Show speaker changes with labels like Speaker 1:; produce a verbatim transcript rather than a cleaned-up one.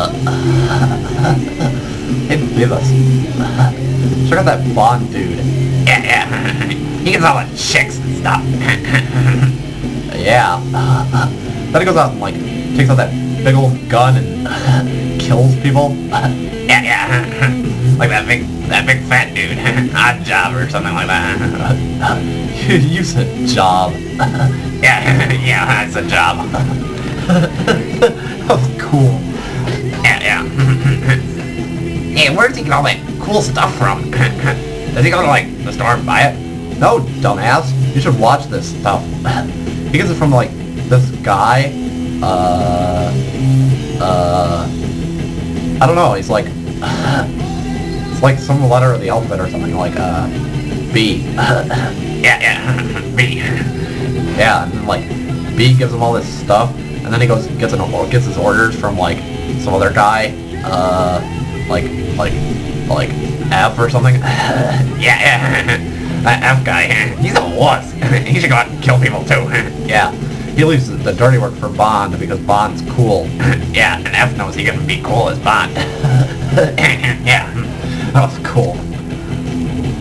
Speaker 1: Hey, Beavis. Check out that Bond dude.
Speaker 2: Yeah, yeah. He gets all the chicks and stuff.
Speaker 1: Yeah. Then he goes out and, like, takes out that big old gun and kills people.
Speaker 2: Yeah, yeah. Like that big, that big fat dude. Odd job or something like that.
Speaker 1: you, you said job.
Speaker 2: Yeah, yeah, that's a job.
Speaker 1: That was cool.
Speaker 2: Yeah, yeah. Hey, where does he get all that cool stuff from? Does he go to, like, the store and buy it?
Speaker 1: No, dumbass. You should watch this stuff. He gets it from, like, this guy. Uh... Uh... I don't know, he's like... It's like some letter of the alphabet or something, like, uh... B.
Speaker 2: Yeah, yeah. Me.
Speaker 1: Yeah, and then, like, B gives him all this stuff, and then he goes gets an gets his orders from, like, some other guy, uh... Like, like, like, F or something.
Speaker 2: Yeah, yeah. That F guy, he's a wuss. He should go out and kill people too.
Speaker 1: Yeah. He leaves the dirty work for Bond because Bond's cool.
Speaker 2: Yeah, and F knows he can be cool as Bond. Yeah.
Speaker 1: That was cool.